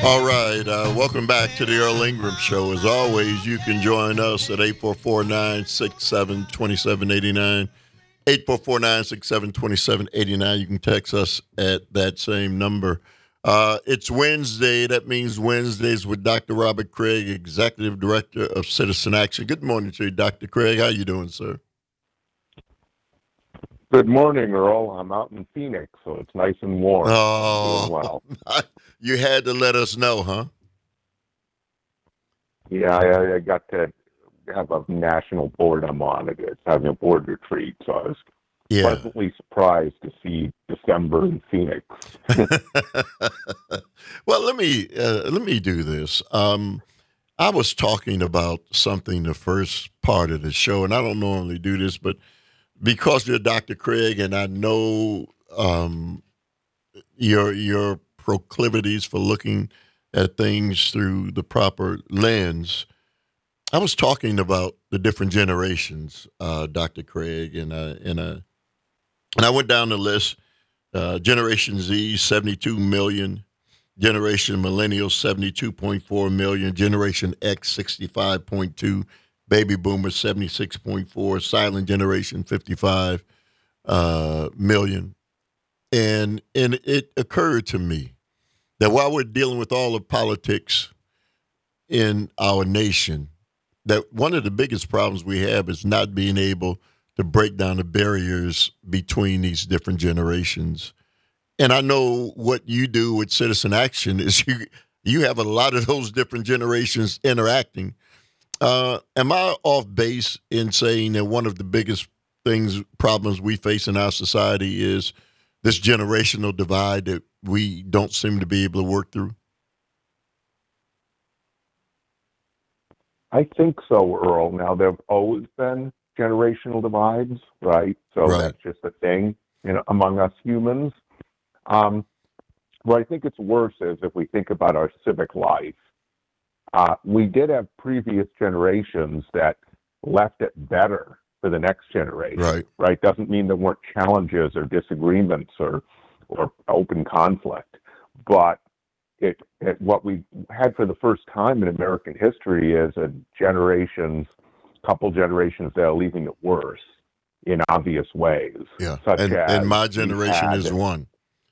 All right, welcome back to the Earl Ingram Show. As always, you can join us at 844-967-2789. 844-967-2789. You can text us at that same number. It's Wednesday. That means Wednesdays with Dr. Robert Craig, Executive Director of Citizen Action. Good morning to you, Dr. Craig. How you doing, sir? Good morning, Earl. I'm out in Phoenix, so it's nice and warm. I'm doing Oh, well. you had to let us know, huh? Yeah, I got to have a national board I'm on. It's having a board retreat, so I was Yeah. pleasantly surprised to see December in Phoenix. Well, let me do this. I was talking about something the first part of the show, and I don't normally do this, but because you're Dr. Craig, and I know your proclivities for looking at things through the proper lens. I was talking about the different generations, Dr. Craig, and I went down the list. Generation Z, 72 million. Generation Millennial, 72.4 million. Generation X, 65.2. Baby Boomers, 76.4. Silent Generation, 55 million. And it occurred to me that while we're dealing with all the politics in our nation, that one of the biggest problems we have is not being able to break down the barriers between these different generations. And I know what you do with Citizen Action is you have a lot of those different generations interacting. Am I off base in saying that one of the biggest problems we face in our society is this generational divide that we don't seem to be able to work through? I think so, Earl. Now, there have always been generational divides, right? So Right. that's just a thing, among us humans. Um, what I think it's worse is if we think about our civic life. We did have previous generations that left it better for the next generation, Right. right? Doesn't mean there weren't challenges or disagreements or open conflict, but what we had for the first time in American history is couple generations that are leaving it worse in obvious ways, Yeah. such And as my generation is one.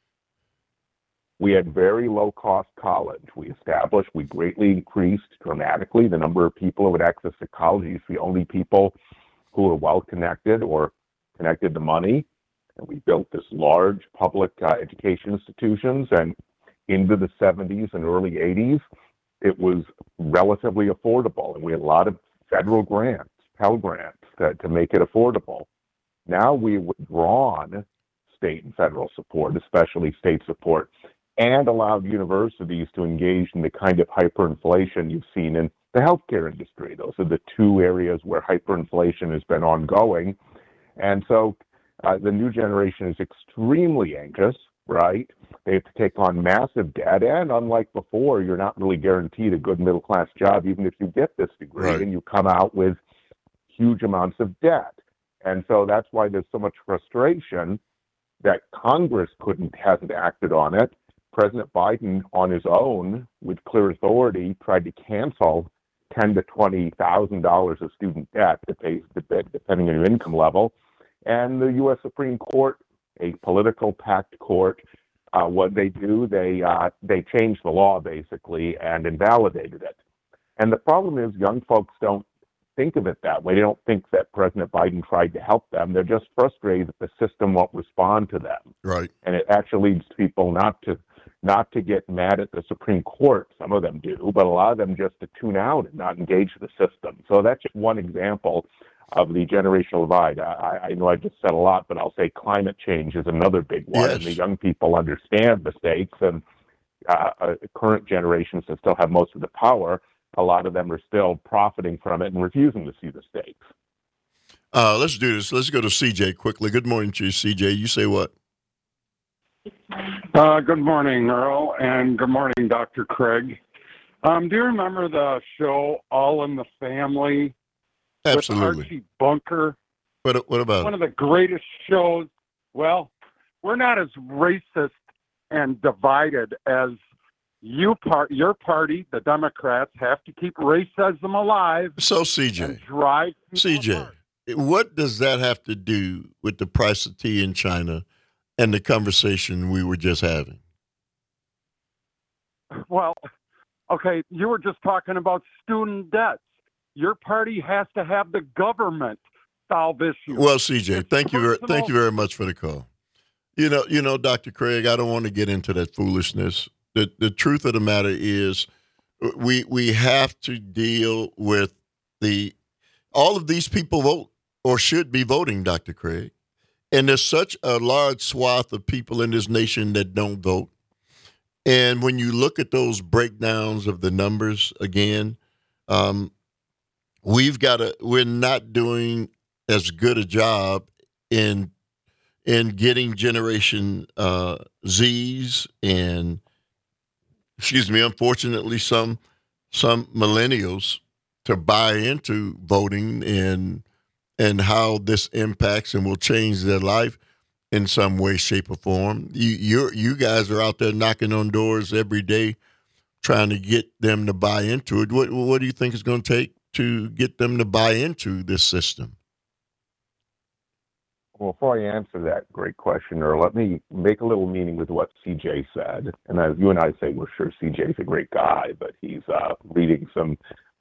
we had very low cost college. We greatly increased dramatically the number of people who had access to college. You see only people who were well connected or connected to money. And we built this large public education institutions. And into the 70s and early 80s, it was relatively affordable. And we had a lot of federal grants, Pell Grants, to make it affordable. Now we've withdrawn state and federal support, especially state support, and allowed universities to engage in the kind of hyperinflation you've seen in the healthcare industry. Those are the two areas where hyperinflation has been ongoing. And so the new generation is extremely anxious, right? They have to take on massive debt. And unlike before, you're not really guaranteed a good middle class job, even if you get this degree, Right. and you come out with huge amounts of debt. And so that's why there's so much frustration that Congress hasn't acted on it. President Biden, on his own, with clear authority, tried to cancel $10,000 to $20,000 of student debt that pays the bit depending on your income level. And the U.S. Supreme Court, a political packed court, what they do, they changed the law basically and invalidated it. And the problem is, young folks don't think of it that way. They don't think that President Biden tried to help them. They're just frustrated that the system won't respond to them. Right. And it actually leads people not to get mad at the Supreme Court. Some of them do, but a lot of them just to tune out and not engage the system. So that's just one example of the generational divide. I know I just said a lot, but I'll say climate change is another big one. And the Yes. young people understand the stakes, and current generations that still have most of the power, a lot of them are still profiting from it and refusing to see the stakes. Let's do this. Let's go to CJ quickly. Good morning to you, CJ. You say what? Good morning, Earl, and good morning, Dr. Craig. Do you remember the show All in the Family with Absolutely. Archie Bunker? What about One it? of the greatest shows. Well, we're not as racist and divided as your party, the Democrats, have to keep racism alive So, and CJ, drive people CJ, apart. what does that have to do with the price of tea in China and the conversation we were just having? Well, okay, you were just talking about student debts. Your party has to have the government solve issues. Well, CJ, It's thank you personal. very much for the call. You know, Dr. Craig, I don't want to get into that foolishness. The truth of the matter is, we have to deal with the all of these people vote or should be voting, Dr. Craig, and there's such a large swath of people in this nation that don't vote. And when you look at those breakdowns of the numbers again, um, we're not doing as good a job in getting Generation Z's and, excuse me, unfortunately, some millennials to buy into voting and how this impacts and will change their life in some way, shape, or form. You guys are out there knocking on doors every day trying to get them to buy into it. What do you think it's going to take to get them to buy into this system? Well, before I answer that great question, Earl, let me make a little meaning with what CJ said. And as you and I say, we're sure CJ's a great guy, but he's reading some,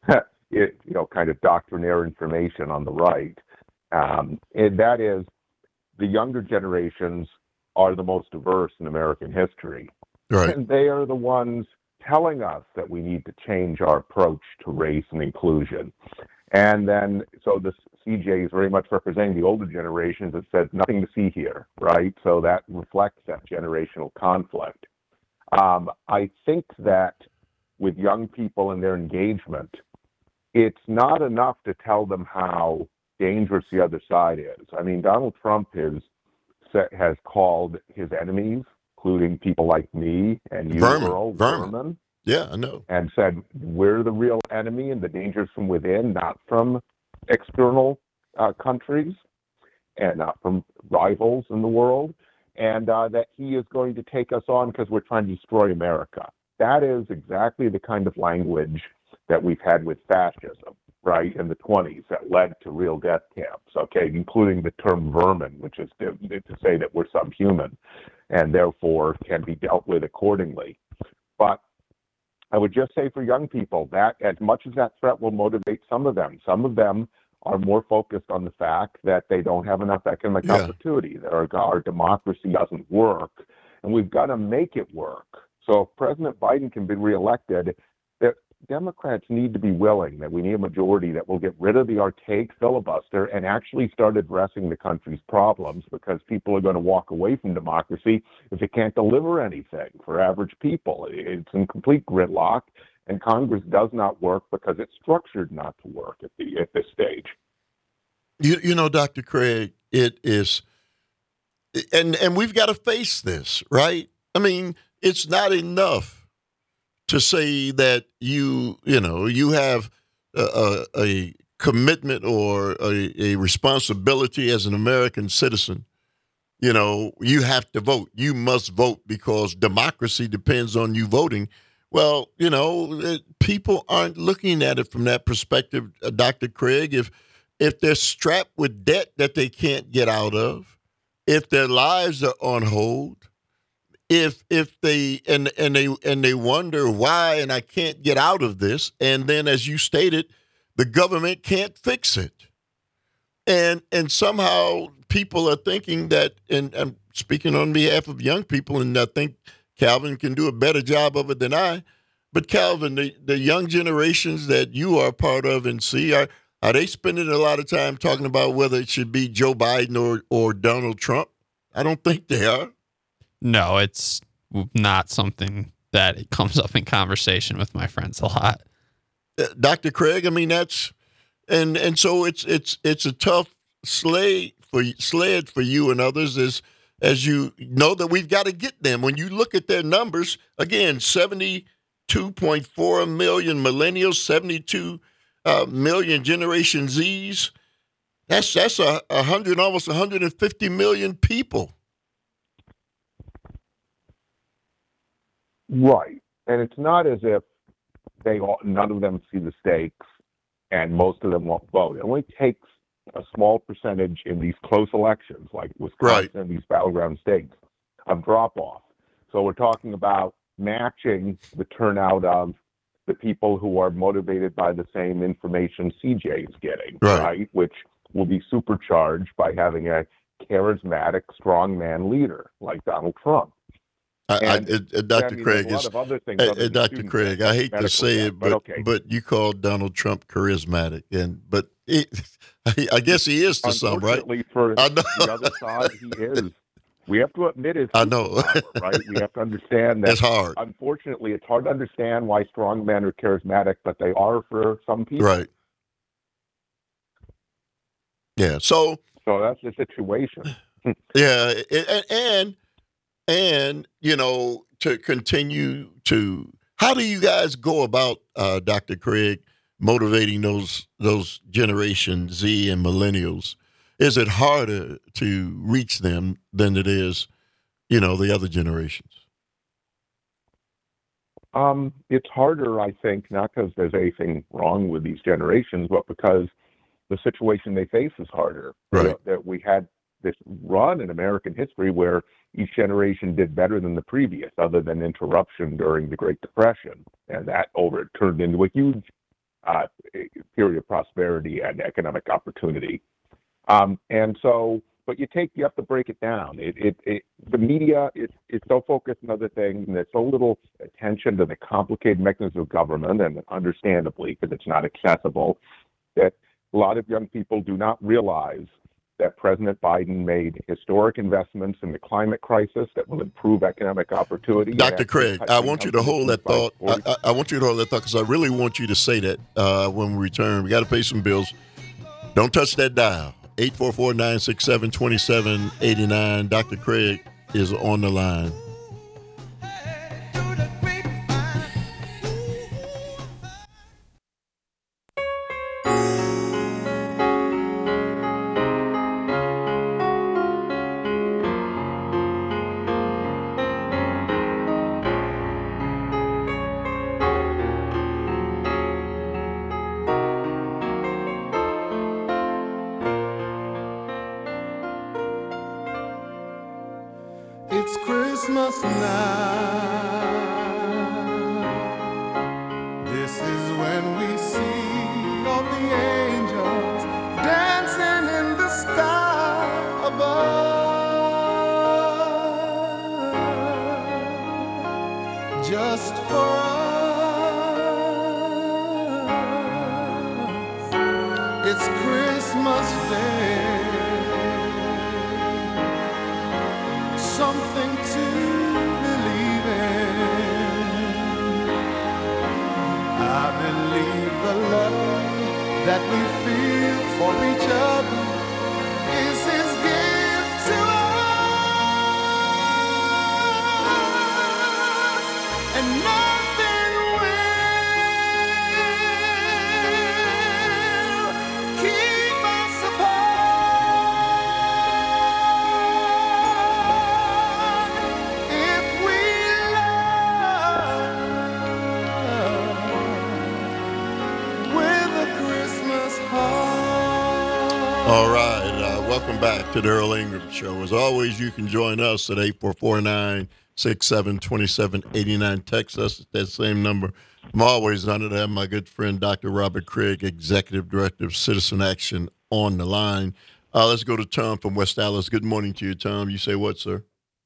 kind of doctrinaire information on the right. And that is, the younger generations are the most diverse in American history. Right. And they are the ones telling us that we need to change our approach to race and inclusion. And then, so this CJ is very much representing the older generations that says nothing to see here, right? So that reflects that generational conflict. I think that with young people and their engagement, it's not enough to tell them how dangerous the other side is. I mean, Donald Trump has called his enemies, including people like me and you, Earl, vermin. Yeah, I know. And said, we're the real enemy and the dangers from within, not from external countries and not from rivals in the world, and that he is going to take us on because we're trying to destroy America. That is exactly the kind of language that we've had with fascism, right, in the 1920s that led to real death camps, okay, including the term vermin, which is to say that we're subhuman and therefore can be dealt with accordingly. But I would just say for young people that as much as that threat will motivate some of them are more focused on the fact that they don't have enough economic opportunity, that our democracy doesn't work, and we've got to make it work. So if President Biden can be reelected, that Democrats need to be willing, that we need a majority that will get rid of the archaic filibuster and actually start addressing the country's problems, because people are going to walk away from democracy if it can't deliver anything for average people. It's in complete gridlock, and Congress does not work because it's structured not to work at this stage. You know, Dr. Craig, it is, and we've got to face this, right? I mean, it's not enough to say that you have a commitment or a responsibility as an American citizen. You know, you have to vote. You must vote because democracy depends on you voting. Well, you know, people aren't looking at it from that perspective, Dr. Craig. If they're strapped with debt that they can't get out of, if their lives are on hold, if they wonder why and I can't get out of this, and then as you stated, the government can't fix it, and somehow people are thinking that, and I'm speaking on behalf of young people, and I think Calvin can do a better job of it than I. But Calvin, the young generations that you are part of and see, are they spending a lot of time talking about whether it should be Joe Biden or Donald Trump? I don't think they are. No, it's not something that it comes up in conversation with my friends a lot. Dr. Craig, I mean, that's and so it's a tough sled for you and others as you know that we've got to get them. When you look at their numbers, again, 72.4 million millennials, 72 million Generation Zs. That's 100, almost 150 million people. Right. And it's not as if none of them see the stakes and most of them won't vote. It only takes a small percentage in these close elections, like Wisconsin and these battleground states, of drop-off. So we're talking about matching the turnout of the people who are motivated by the same information CJ is getting, right? Which will be supercharged by having a charismatic, strongman leader like Donald Trump. Dr. Craig, a lot of other things. Dr. Craig, I hate to say it, but you called Donald Trump charismatic, but I guess he is to some, right? Unfortunately, for the other side, he is. We have to admit his superpower, right? We have to understand that. It's hard. Unfortunately, it's hard to understand why strong men are charismatic, but they are for some people. Right. Yeah. So that's the situation. Yeah, and to continue to, how do you guys go about, Dr. Craig, motivating those Generation Z and millennials? Is it harder to reach them than it is, the other generations? It's harder, I think, not because there's anything wrong with these generations, but because the situation they face is harder. Right. That we had this run in American history where each generation did better than the previous, other than interruption during the Great Depression, and that turned into a huge period of prosperity and economic opportunity. But you have to break it down. The media is so focused on other things, and there's so little attention to the complicated mechanisms of government, and understandably, because it's not accessible, that a lot of young people do not realize that President Biden made historic investments in the climate crisis that will improve economic opportunity. Dr. Craig, I want you to hold that thought. I want you to hold that thought because I really want you to say that when we return. We got to pay some bills. Don't touch that dial. 844-967-2789. Dr. Craig is on the line. It's Christmas now. This is when we see all the angels dancing in the sky above. Just for us, it's Christmas Day. Something to believe in. I believe the love that we feel for each other is His gift to us, and nothing will keep us apart. If we love with a Christmas heart. All right. Welcome back to the Earl Ingram Show. As always, you can join us at 844-967-2789. Text us at that same number. I'm always honored to have my good friend, Dr. Robert Craig, Executive Director of Citizen Action, on the line. Let's go to Tom from West Dallas. Good morning to you, Tom. You say what, sir?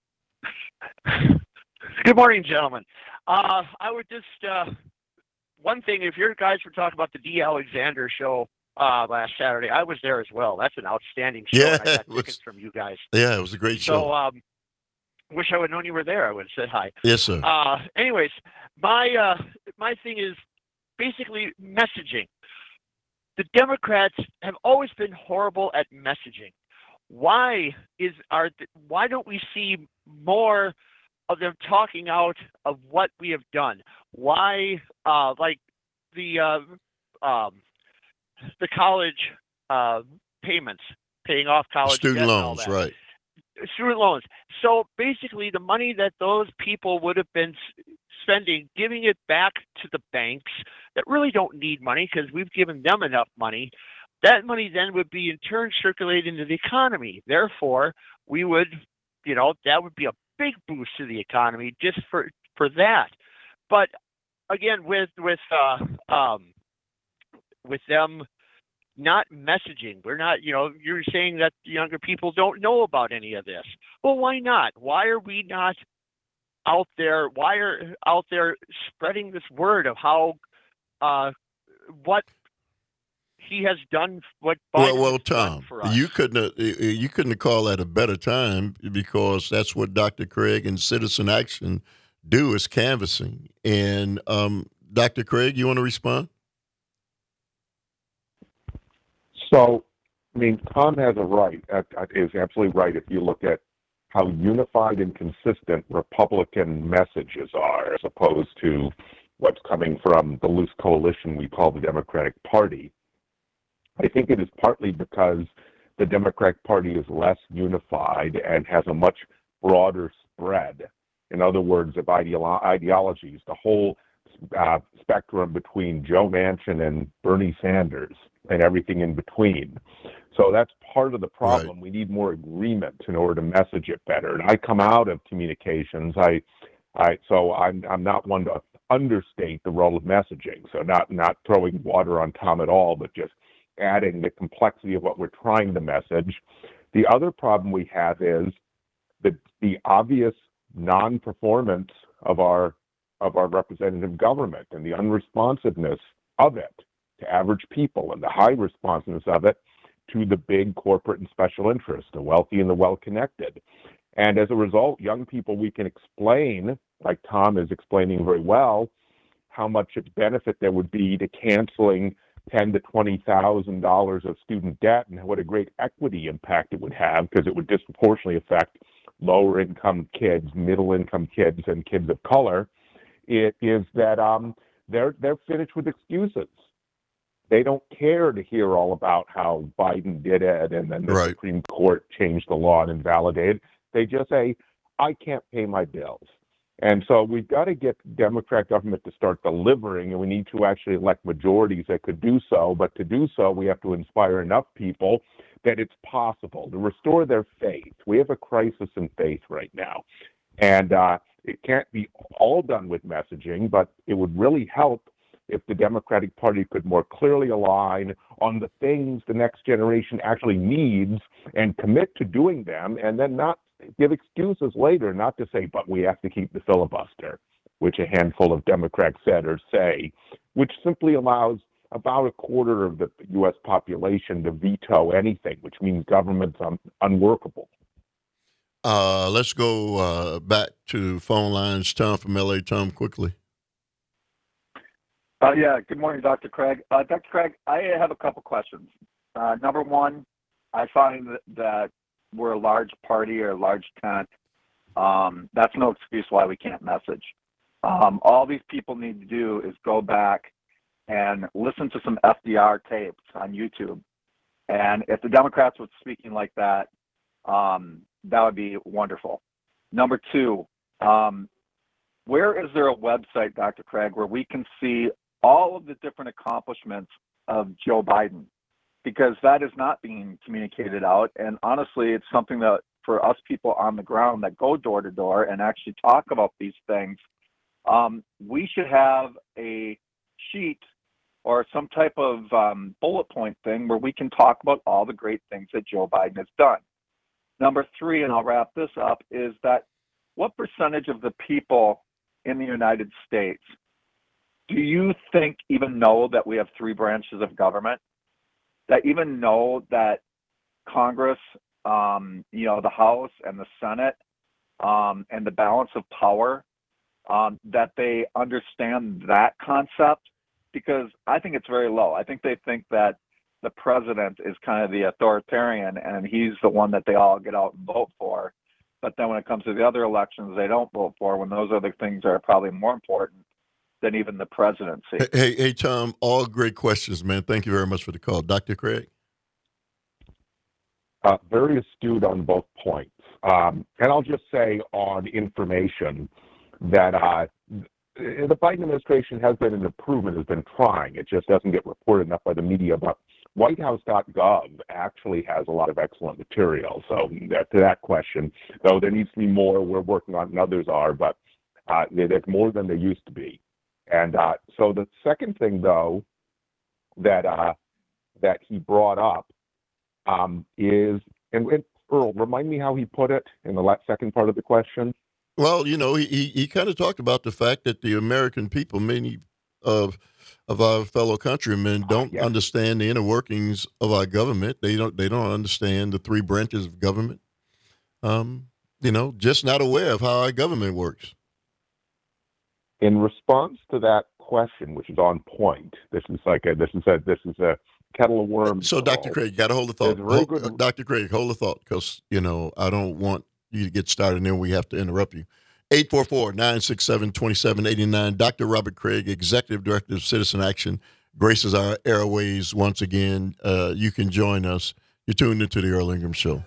Good morning, gentlemen. I would just, one thing, if your guys were talking about the D. Alexander show last Saturday, I was there as well. That's an outstanding show. Yeah, and I got tickets from you guys. Yeah, it was a great show. So, wish I would have known you were there. I would have said hi. Yes, sir. Anyways, my thing is basically messaging. The Democrats have always been horrible at messaging. Why don't we see more of them talking out of what we have done? Why, like the college payments, paying off college Student debt and all loans, that. right. Student loans. So basically, the money that those people would have been spending, giving it back to the banks that really don't need money because we've given them enough money. That money then would be in turn circulated into the economy. Therefore, we would, that would be a big boost to the economy just for that. But again, with them not messaging, we're not, you're saying that younger people don't know about any of this. Well, why not? Why are we not out there? Why are out there spreading this word of how what he has done, what Biden well, has done Tom, for us? you couldn't have called that a better time, because that's what Dr. Craig and Citizen Action do, is canvassing. And Dr. Craig, you want to respond? So, I mean, Tom has a right, is absolutely right if you look at how unified and consistent Republican messages are, as opposed to what's coming from the loose coalition we call the Democratic Party. I think it is partly because the Democratic Party is less unified and has a much broader spread. In other words, of ideologies, the whole spectrum between Joe Manchin and Bernie Sanders and everything in between. So that's part of the problem. Right. We need more agreement in order to message it better. And I come out of communications. So I'm not one to understate the role of messaging. So not throwing water on Tom at all, but just adding the complexity of what we're trying to message. The other problem we have is the obvious non-performance of our representative government and the unresponsiveness of it to average people, and the high responsiveness of it to the big corporate and special interests, the wealthy and the well-connected. And as a result, young people, we can explain, like Tom is explaining very well, how much benefit there would be to canceling $10,000 to $20,000 of student debt, and what a great equity impact it would have, because it would disproportionately affect lower income kids, middle income kids, and kids of color. It is that they're finished with excuses. They don't care to hear all about how Biden did it and then the Right. Supreme Court changed the law and invalidated. They just say, I can't pay my bills. And so we've got to get Democrat government to start delivering, and we need to actually elect majorities that could do so. But to do so, we have to inspire enough people that it's possible to restore their faith. We have a crisis in faith right now. And it can't be all done with messaging, but it would really help if the Democratic Party could more clearly align on the things the next generation actually needs and commit to doing them, and then not give excuses later, not to say, but we have to keep the filibuster, which a handful of Democrat senators say, which simply allows about a quarter of the U.S. population to veto anything, which means government's unworkable. Let's go back to phone lines. Tom from LA. Tom, quickly. Yeah, good morning, Dr. Craig. Dr. Craig, I have a couple questions. Number one, I find that we're a large party or a large tent. That's no excuse why we can't message. All these people need to do is go back and listen to some FDR tapes on YouTube. And if the Democrats were speaking like that, that would be wonderful. Number two, where is there a website, Dr. Craig, where we can see all of the different accomplishments of Joe Biden? Because that is not being communicated out. And honestly, it's something that for us people on the ground that go door to door and actually talk about these things, we should have a sheet or some type of bullet point thing where we can talk about all the great things that Joe Biden has done. Number three, and I'll wrap this up, is that what percentage of the people in the United States do you think even know that we have three branches of government? That even know that Congress, the House and the Senate, and the balance of power, that they understand that concept? Because I think it's very low. I think they think that the president is kind of the authoritarian and he's the one that they all get out and vote for. But then when it comes to the other elections, they don't vote for, when those other things are probably more important than even the presidency. Hey, Tom, all great questions, man. Thank you very much for the call. Dr. Craig? Very astute on both points. And I'll just say on information that the Biden administration has been an improvement, has been trying. It just doesn't get reported enough by the media. But WhiteHouse.gov actually has a lot of excellent material. So to that question, though, there needs to be more. We're working on, and others are, but there's more than there used to be. And so the second thing, though, that he brought up is, and Earl, remind me how he put it in the second part of the question. Well, he kind of talked about the fact that the American people, many of our fellow countrymen, don't Yes. understand the inner workings of our government. They don't understand the three branches of government. Just not aware of how our government works. In response to that question, which is on point, this is a kettle of worms. So, Dr. Craig, you got to hold the thought. There's a very good- Dr. Craig, hold the thought, because I don't want you to get started and then we have to interrupt you. 844-967-2789. Dr. Robert Craig, Executive Director of Citizen Action, graces our airways once again. You can join us. You're tuned into the Earl Ingram Show.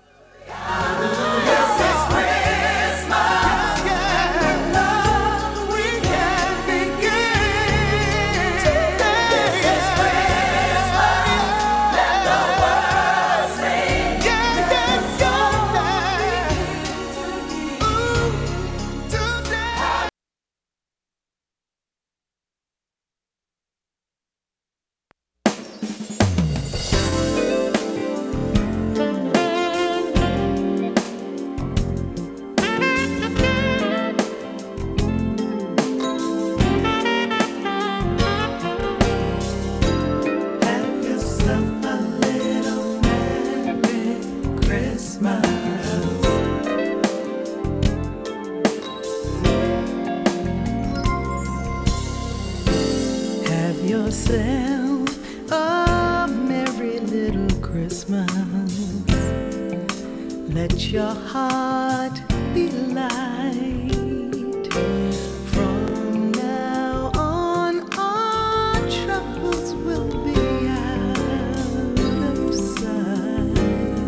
Yourself a merry little Christmas. Let your heart be light. From now on, our troubles will be out of sight.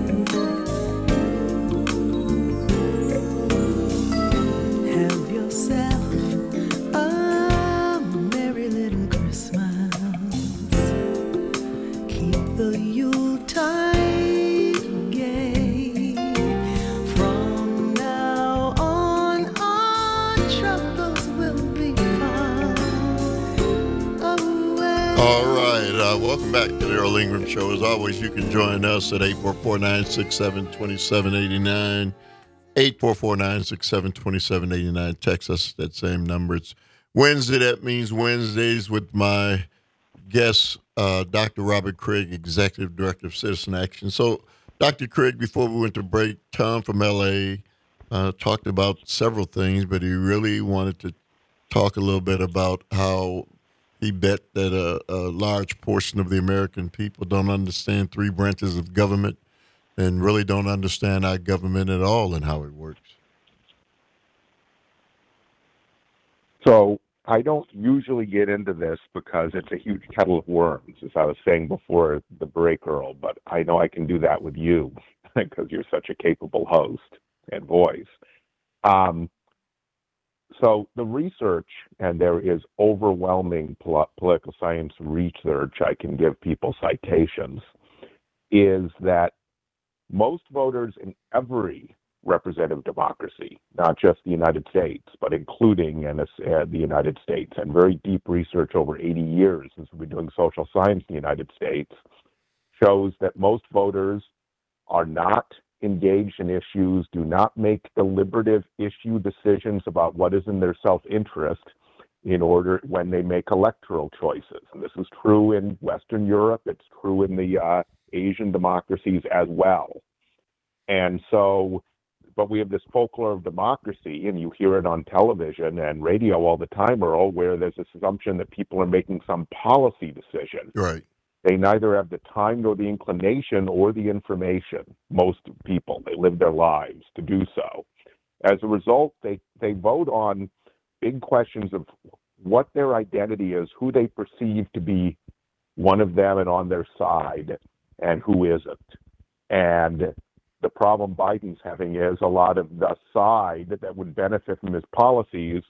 Have yourself a merry little Christmas. The Yuletide gay. From now on, our troubles will be far away. All right. Welcome back to the Earl Ingram Show. As always, you can join us at 844-967-2789. 844-967-2789. Text us that same number. It's Wednesday. That means Wednesdays with my guest, Dr. Robert Craig, Executive Director of Citizen Action. So, Dr. Craig, before we went to break, Tom from L.A. Talked about several things, but he really wanted to talk a little bit about how he bet that a large portion of the American people don't understand three branches of government and really don't understand our government at all and how it works. So I don't usually get into this because it's a huge kettle of worms, as I was saying before the break, Earl, but I know I can do that with you because you're such a capable host and voice. So the research, and there is overwhelming political science research, I can give people citations, is that most voters in every representative democracy, not just the United States, but including the United States, and very deep research over 80 years since we've been doing social science in the United States, shows that most voters are not engaged in issues, do not make deliberative issue decisions about what is in their self-interest when they make electoral choices. And this is true in Western Europe, it's true in the Asian democracies as well. And so, but we have this folklore of democracy, and you hear it on television and radio all the time, Earl, where there's this assumption that people are making some policy decision. Right. They neither have the time nor the inclination or the information, most people. They live their lives to do so. As a result, they vote on big questions of what their identity is, who they perceive to be one of them and on their side, and who isn't. And the problem Biden's having is a lot of the side that would benefit from his policies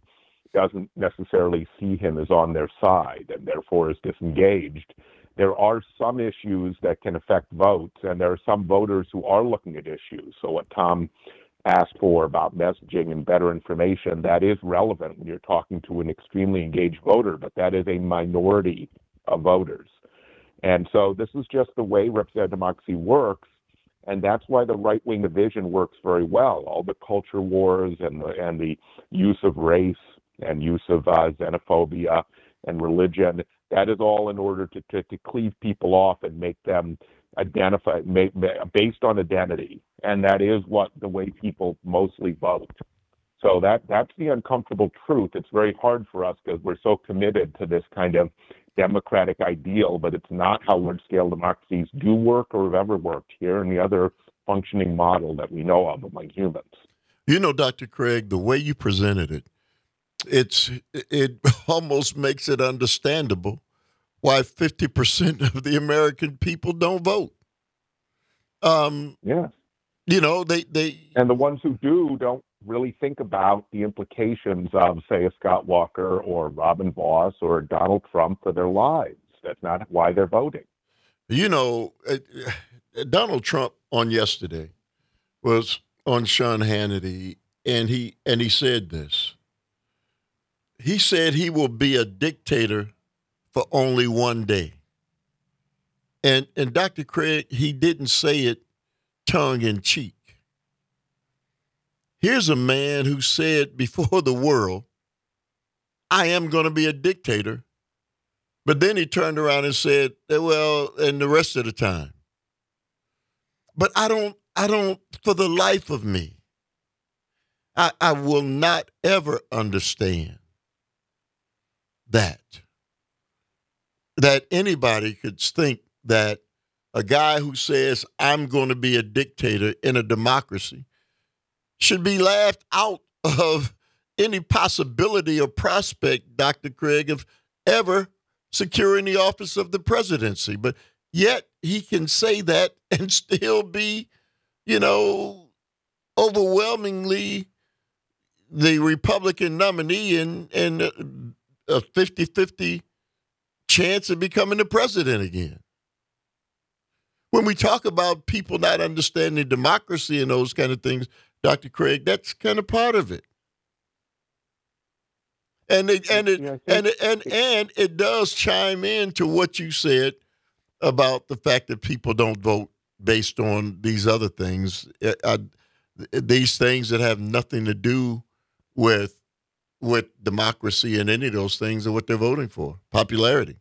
doesn't necessarily see him as on their side and therefore is disengaged. There are some issues that can affect votes, and there are some voters who are looking at issues. So what Tom asked for about messaging and better information, that is relevant when you're talking to an extremely engaged voter, but that is a minority of voters. And so this is just the way representative democracy works, and that's why the right-wing division works very well. All the culture wars and the use of race and use of xenophobia and religion, that is all in order to cleave people off and make them identify based on identity. And that is what the way people mostly vote. So that's the uncomfortable truth. It's very hard for us because we're so committed to this kind of democratic ideal, but it's not how large-scale democracies do work or have ever worked here in the other functioning model that we know of among humans. You know, Dr. Craig, the way you presented it, it almost makes it understandable why 50% of the American people don't vote. Yeah. You know, they and the ones who do don't really think about the implications of, say, a Scott Walker or Robin Voss or Donald Trump for their lives. That's not why they're voting. You know, Donald Trump on yesterday was on Sean Hannity, and he said this. He said he will be a dictator for only one day. And Dr. Craig, he didn't say it tongue in cheek. Here's a man who said before the world, I am going to be a dictator. But then he turned around and said, well, and the rest of the time. But I don't, for the life of me, I will not ever understand that anybody could think that a guy who says, I'm going to be a dictator in a democracy should be laughed out of any possibility or prospect, Dr. Craig, of ever securing the office of the presidency. But yet he can say that and still be, you know, overwhelmingly the Republican nominee and a 50-50 chance of becoming the president again. When we talk about people not understanding democracy and those kind of things, Dr. Craig, that's kind of part of it. And it does chime into what you said about the fact that people don't vote based on these other things, these things that have nothing to do with democracy and any of those things are what they're voting for, popularity.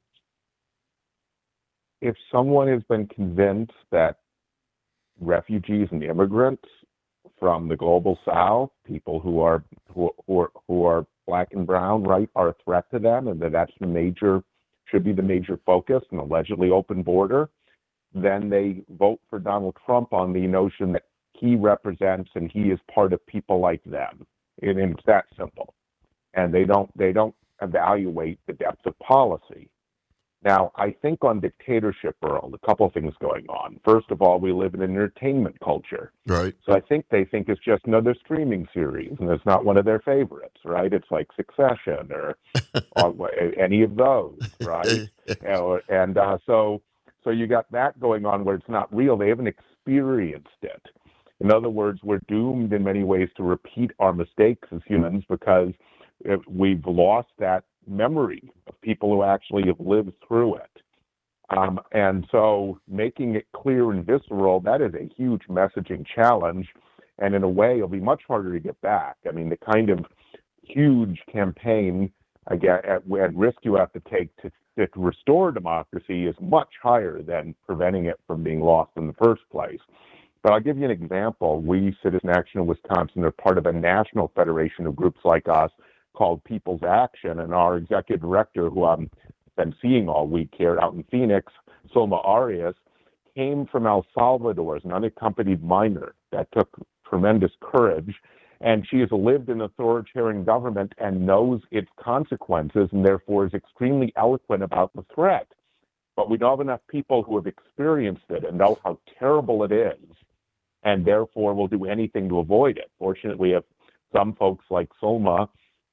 If someone has been convinced that refugees and immigrants from the global South, people who are black and brown, right, are a threat to them, and that's should be the major focus, an allegedly open border, then they vote for Donald Trump on the notion that he represents and he is part of people like them. And it's that simple. And they don't evaluate the depth of policy. Now, I think on dictatorship world, a couple of things going on. First of all, we live in an entertainment culture. Right. So I think they think it's just another streaming series, and it's not one of their favorites, right? It's like Succession or any of those, right? So you got that going on where it's not real. They haven't experienced it. In other words, we're doomed in many ways to repeat our mistakes as humans because we've lost that memory of people who actually have lived through it. And so making it clear and visceral, that is a huge messaging challenge. And in a way, it'll be much harder to get back. I mean, the kind of huge campaign at risk you have to take to restore democracy is much higher than preventing it from being lost in the first place. But I'll give you an example. We, Citizen Action in Wisconsin, are part of a national federation of groups like us called People's Action, and our executive director, who I've been seeing all week here out in Phoenix, Solma Arias, came from El Salvador as an unaccompanied minor. That took tremendous courage, and she has lived in authoritarian government and knows its consequences, and therefore is extremely eloquent about the threat. But we don't have enough people who have experienced it and know how terrible it is, and therefore will do anything to avoid it. Fortunately, we have some folks like Solma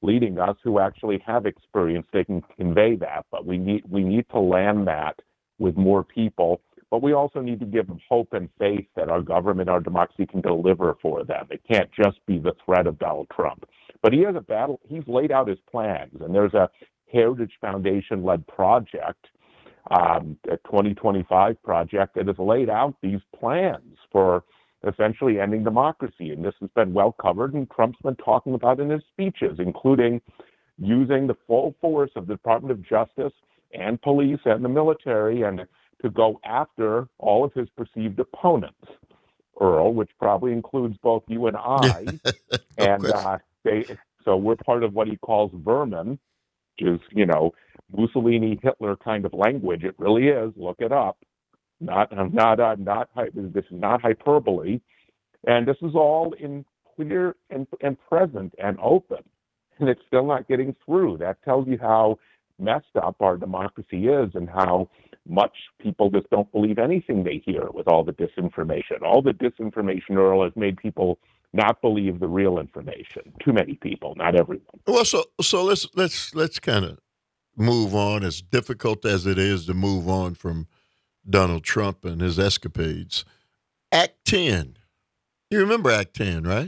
leading us who actually have experience. They can convey that, but we need to land that with more people. But we also need to give them hope and faith that our government, our democracy can deliver for them. It can't just be the threat of Donald Trump. But he has a battle. He's laid out his plans, and there's a Heritage Foundation-led project, a 2025 project that has laid out these plans for essentially ending democracy. And this has been well covered, and Trump's been talking about in his speeches, including using the full force of the Department of Justice and police and the military and to go after all of his perceived opponents, Earl, which probably includes both you and I. And so we're part of what he calls vermin, which is, Mussolini, Hitler kind of language. It really is. Look it up. This is not hyperbole. And this is all in clear and present and open. And it's still not getting through. That tells you how messed up our democracy is and how much people just don't believe anything they hear with all the disinformation. All the disinformation, Earl, has made people not believe the real information. Too many people, not everyone. Well, so let's kind of move on, as difficult as it is to move on from Donald Trump and his escapades. Act 10. You remember Act 10, right?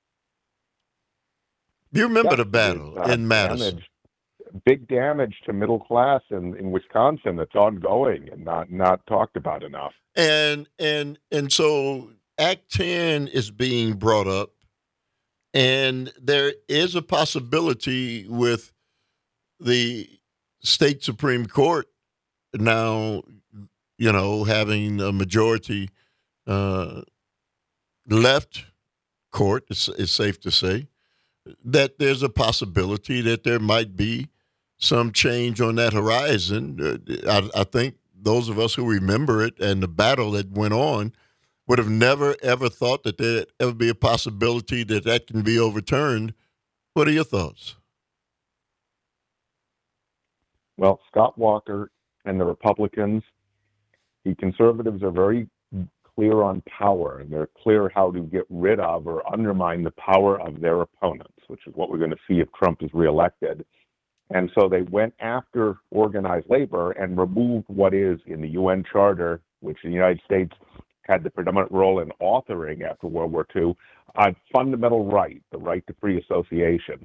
You remember the battle in Madison. Big damage to middle class in Wisconsin that's ongoing and not talked about enough. And so Act 10 is being brought up, and there is a possibility with the state Supreme Court now, having a majority left court, it's safe to say, that there's a possibility that there might be some change on that horizon. I think those of us who remember it and the battle that went on would have never, ever thought that there'd ever be a possibility that can be overturned. What are your thoughts? Well, Scott Walker and the Republicans, the conservatives are very clear on power, and they're clear how to get rid of or undermine the power of their opponents, which is what we're going to see if Trump is reelected. And so they went after organized labor and removed what is in the UN Charter, which the United States had the predominant role in authoring after World War II, a fundamental right, the right to free association.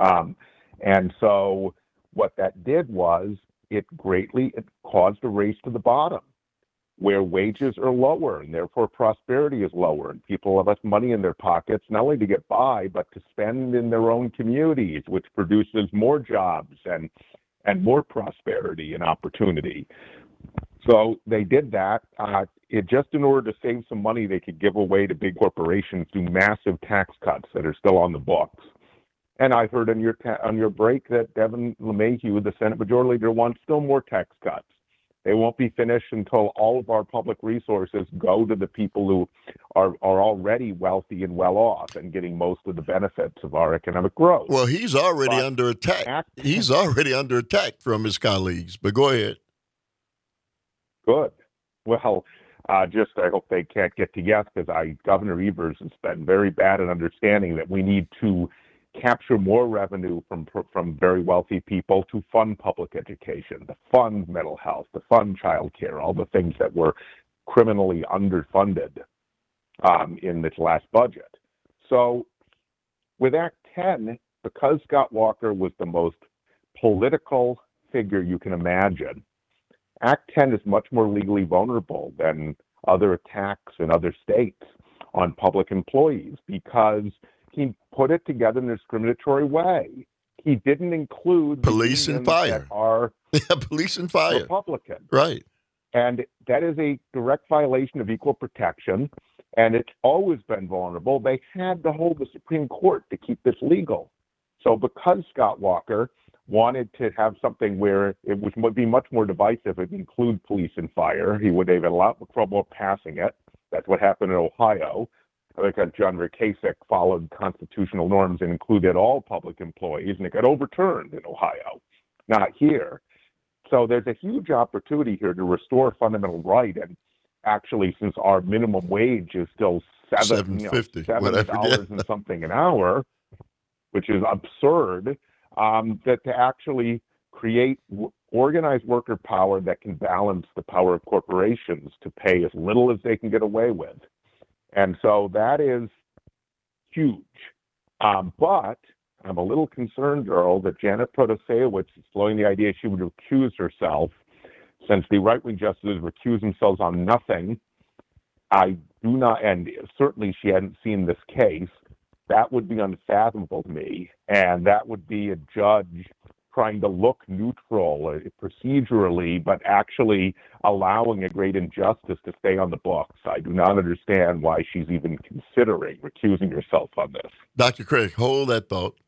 And so what that did was it caused a race to the bottom, where wages are lower and therefore prosperity is lower, and people have less money in their pockets, not only to get by, but to spend in their own communities, which produces more jobs and more prosperity and opportunity. So they did that. Just in order to save some money, they could give away to big corporations through massive tax cuts that are still on the books. And I heard on your break that Devin LeMahieu, the Senate Majority Leader, wants still more tax cuts. They won't be finished until all of our public resources go to the people who are already wealthy and well off and getting most of the benefits of our economic growth. Well, he's already under attack. He's already under attack from his colleagues. But go ahead. Good. Well, I hope they can't get to yes, because Governor Evers has been very bad at understanding that we need to capture more revenue from very wealthy people to fund public education, to fund mental health, to fund child care, all the things that were criminally underfunded in this last budget. So with Act 10, because Scott Walker was the most political figure you can imagine, Act 10 is much more legally vulnerable than other attacks in other states on public employees because he put it together in a discriminatory way. He didn't include police and fire. Police and fire. Republican. Right. And that is a direct violation of equal protection, and it's always been vulnerable. They had to hold the Supreme Court to keep this legal. So because Scott Walker wanted to have something where it would be much more divisive if it include police and fire, he would have had a lot of trouble passing it. That's what happened in Ohio. John Kasich followed constitutional norms and included all public employees, and it got overturned in Ohio, not here. So there's a huge opportunity here to restore fundamental right. And actually, since our minimum wage is still $7 and something an hour, which is absurd, that to actually create organized worker power that can balance the power of corporations to pay as little as they can get away with. And so that is huge. But I'm a little concerned, Earl, that Janet Protasiewicz is throwing the idea she would recuse herself, since the right-wing justices recuse themselves on nothing. I do not, and certainly she hadn't seen this case. That would be unfathomable to me, and that would be a judge trying to look neutral procedurally, but actually allowing a great injustice to stay on the books. I do not understand why she's even considering recusing herself on this. Dr. Craig, hold that thought.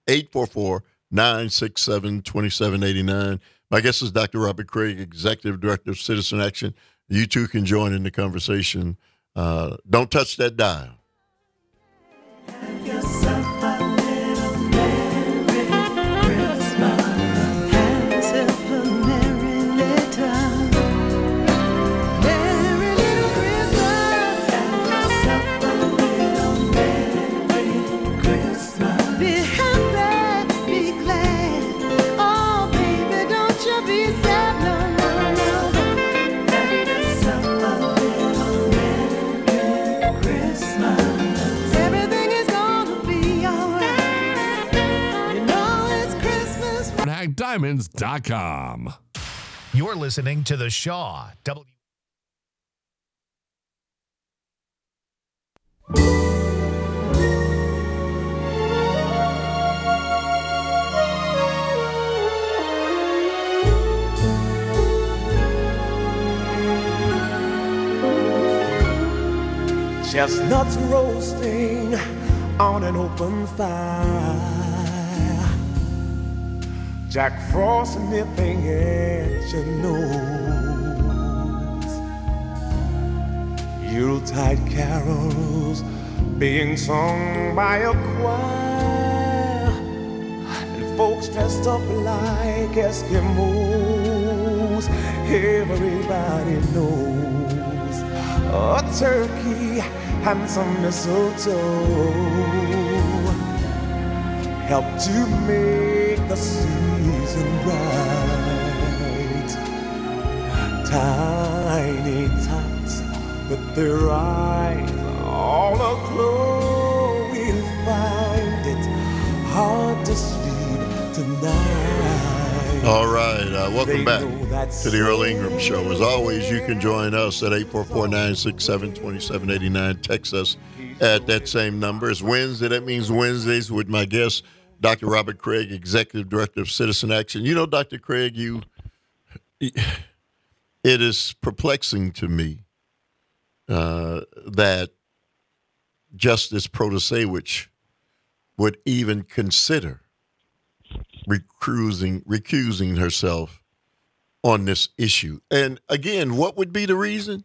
844-967-2789. My guest is Dr. Robert Craig, Executive Director of Citizen Action. You too can join in the conversation. Don't touch that dial. Have yourself a little Merry Christmas. Have yourself a merry little Christmas. Have yourself a little Merry Christmas. Be happy, be glad. Oh, baby, don't you be sad, no, no, no. Have yourself a little Merry Christmas. Everything is gonna be alright. You know it's Christmas. HackDiamonds.com. You're listening to The Shaw. Chestnuts roasting on an open fire. Jack Frost nipping at your nose. Yuletide carols being sung by a choir. And folks dressed up like Eskimos. Everybody knows a turkey and some mistletoe help to make the season bright. Tiny tots with their eyes all aglow, we'll find it hard to sleep tonight. All right. Welcome back to the Earl Ingram Show. As always, you can join us at 844-967-2789. Text us at that same number. It's Wednesday. That means Wednesdays with my guest, Dr. Robert Craig, Executive Director of Citizen Action. You know, Dr. Craig, it is perplexing to me that Justice Protasiewicz would even consider recusing herself on this issue. And again, what would be the reason?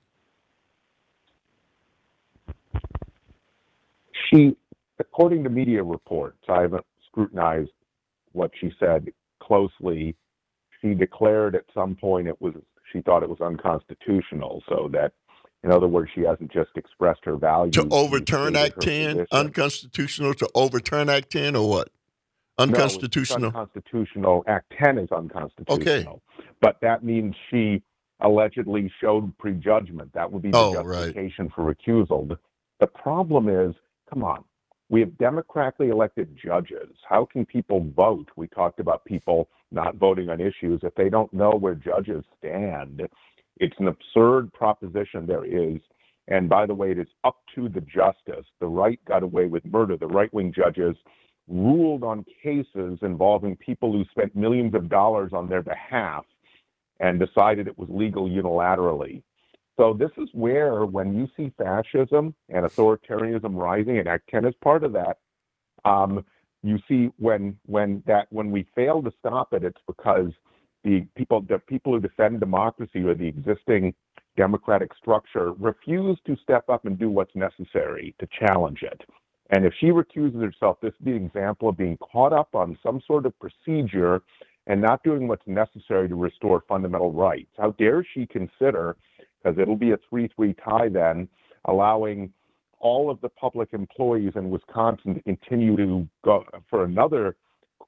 She, according to media reports, I haven't scrutinized what she said closely. She declared at some point she thought it was unconstitutional, so that, in other words, she hasn't just expressed her values. To overturn Act 10? Unconstitutional to overturn Act 10 or what? Unconstitutional? No, it's unconstitutional. Act 10 is unconstitutional. Okay. But that means she allegedly showed prejudgment. That would be the justification for recusal. The problem is, come on, we have democratically elected judges. How can people vote? We talked about people not voting on issues if they don't know where judges stand. It's an absurd proposition there is. And by the way, it is up to the justice. The right got away with murder. The right-wing judges ruled on cases involving people who spent millions of dollars on their behalf and decided it was legal unilaterally. So this is where, when you see fascism and authoritarianism rising, and Act 10 is part of that, you see when we fail to stop it, it's because the people who defend democracy or the existing democratic structure refuse to step up and do what's necessary to challenge it. And if she recuses herself, this would be an example of being caught up on some sort of procedure and not doing what's necessary to restore fundamental rights. How dare she consider, because it'll be a 3-3 tie then, allowing all of the public employees in Wisconsin to continue to go for another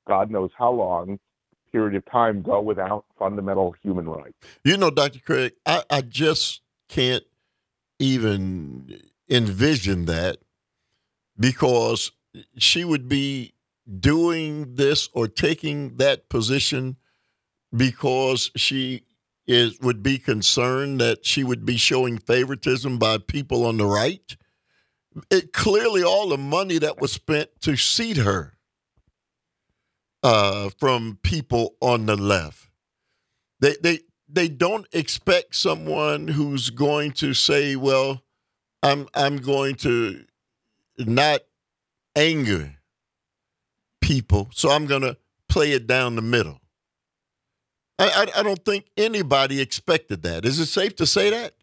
God knows how long period of time go without fundamental human rights. You know, Dr. Craig, I just can't even envision that, because she would be doing this or taking that position because she would be concerned that she would be showing favoritism by people on the right. It clearly all the money that was spent to seat her from people on the left. They don't expect someone who's going to say, well, I'm going to not anger people, so I'm going to play it down the middle. I don't think anybody expected that. Is it safe to say that?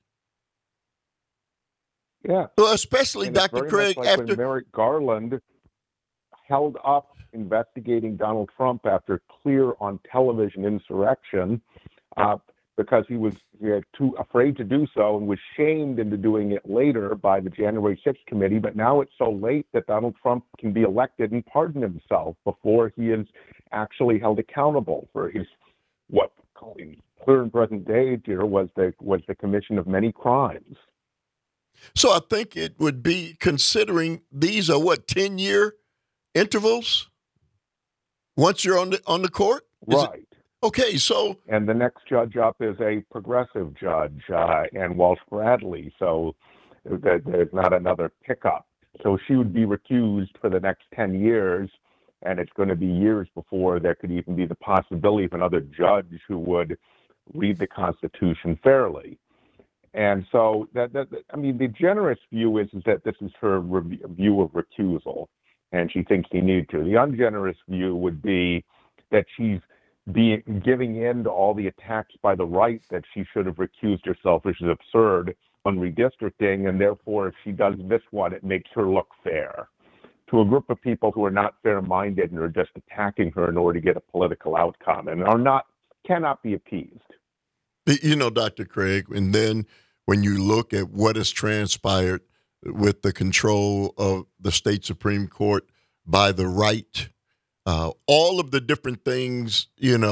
Yeah. Well, especially And it's Dr. very Craig much like after when Merrick Garland held up investigating Donald Trump after clear on television insurrection, because he was too afraid to do so and was shamed into doing it later by the January 6th committee. But now it's so late that Donald Trump can be elected and pardon himself before he is actually held accountable for his, what clear and present danger was the commission of many crimes. So I think it would be, considering these are 10-year intervals once you're on the court? Right. Okay, so... And the next judge up is a progressive judge, and Walsh Bradley, so there's not another pickup. So she would be recused for the next 10 years, and it's going to be years before there could even be the possibility of another judge who would read the Constitution fairly. And so, the generous view is that this is her view of recusal, and she thinks he needed to. The ungenerous view would be that she's giving in to all the attacks by the right that she should have recused herself, which is absurd, on redistricting, and therefore, if she does this one, it makes her look fair to a group of people who are not fair-minded and are just attacking her in order to get a political outcome and cannot be appeased. You know, Dr. Craig, and then when you look at what has transpired with the control of the state Supreme Court by the right, all of the different things,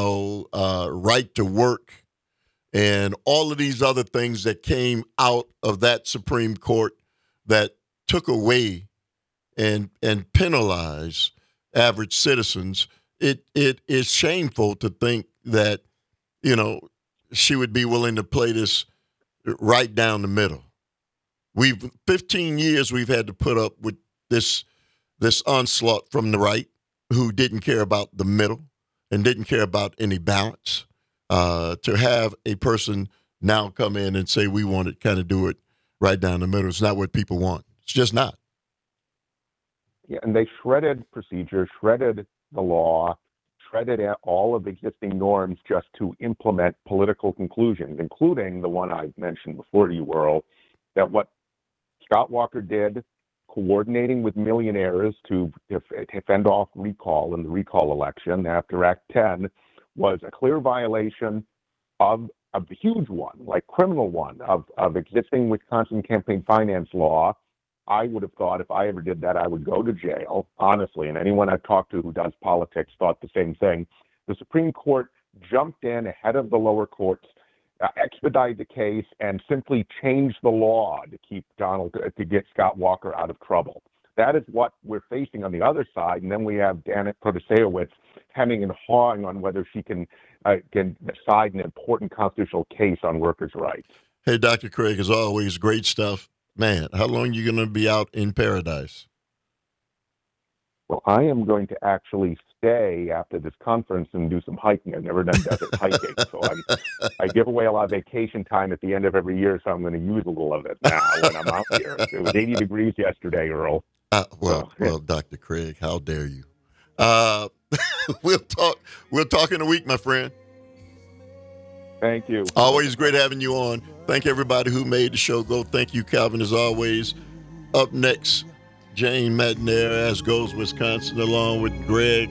right to work and all of these other things that came out of that Supreme Court that took away and penalized average citizens, it is shameful to think that, she would be willing to play this right down the middle. 15 years we've had to put up with this onslaught from the right, who didn't care about the middle and didn't care about any balance. To have a person now come in and say we want to kind of do it right down the middle, it's not what people want. It's just not. Yeah, and they shredded procedure, shredded the law, shredded all of the existing norms just to implement political conclusions, including the one I mentioned before to you, Earl, that what Scott Walker did, coordinating with millionaires to fend off recall in the recall election after Act 10, was a clear violation of the huge one, like criminal one, of existing Wisconsin campaign finance law. I would have thought if I ever did that, I would go to jail, honestly. And anyone I've talked to who does politics thought the same thing. The Supreme Court jumped in ahead of the lower courts, expedited the case, and simply changed the law to get Scott Walker out of trouble. That is what we're facing on the other side. And then we have Janet Protasewicz hemming and hawing on whether she can decide an important constitutional case on workers' rights. Hey, Dr. Craig, as always, great stuff. Man, how long are you going to be out in paradise? Well, I am going to actually stay after this conference and do some hiking. I've never done desert hiking, so I give away a lot of vacation time at the end of every year, so I'm going to use a little of it now when I'm out here. It was 80 degrees yesterday, Earl. Well, Dr. Craig, how dare you? We'll talk in a week, my friend. Thank you. Always great having you on. Thank everybody who made the show go. Thank you, Calvin, as always. Up next, Jane Matnair, As Goes Wisconsin, along with Greg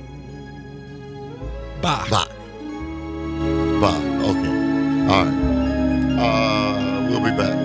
Bach. Okay. All right. We'll be back.